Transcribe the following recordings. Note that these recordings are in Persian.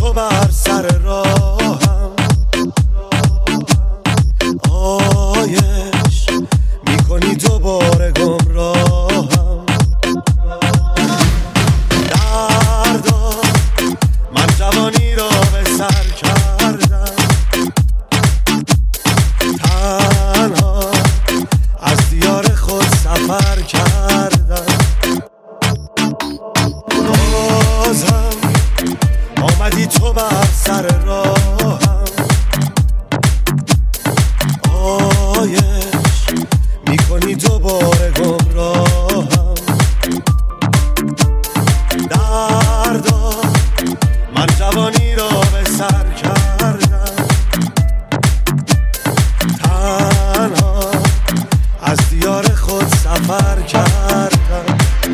تو بر سر راهم، آیش میکنی دوباره گمراهم. دردا من جوانی را به سر کردم، تنها از دیار خود سفر کردم. بازم آمدی تو بر سر راهم، آیش میکنی دوباره گمراهم. دردا من جوانی را به سر کردم، تنها از دیار خود سفر کردم.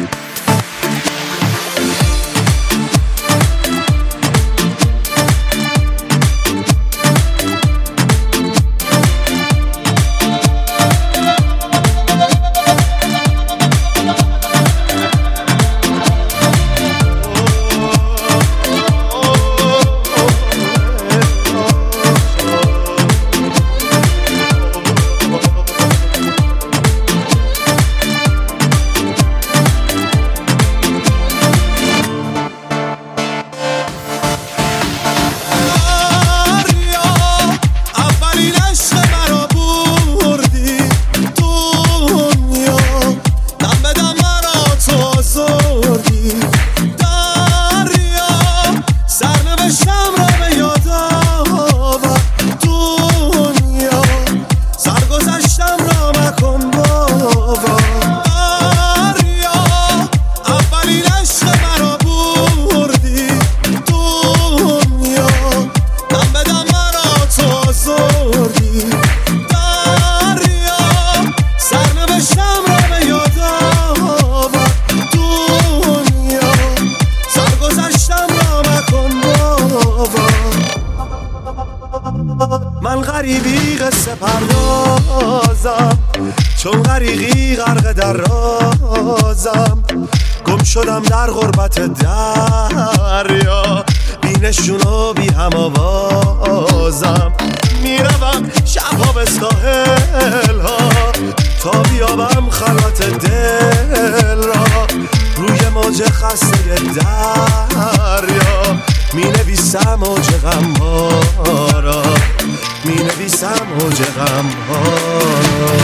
من غریبی قصه پردازم، چون غریقی غرق در رازم. گم شدم در غربت دریا، بی نشون و بی هم آوازم. میروم شبها به ساحل ها تا بیابم خلوت دل را. روی موج خسته دریا می نویسم موج غم ها را، می نویسم موج غم ها را.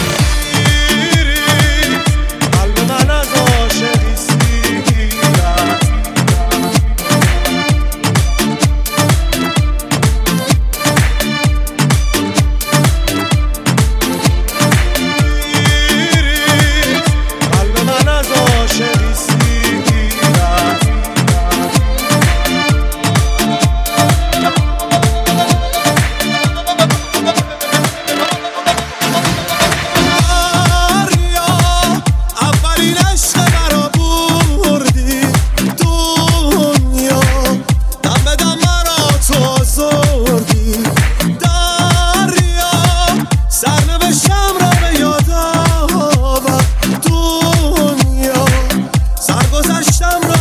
قلب من از عاشقی سیر است، قلب من از عاشقی سیر است. I'm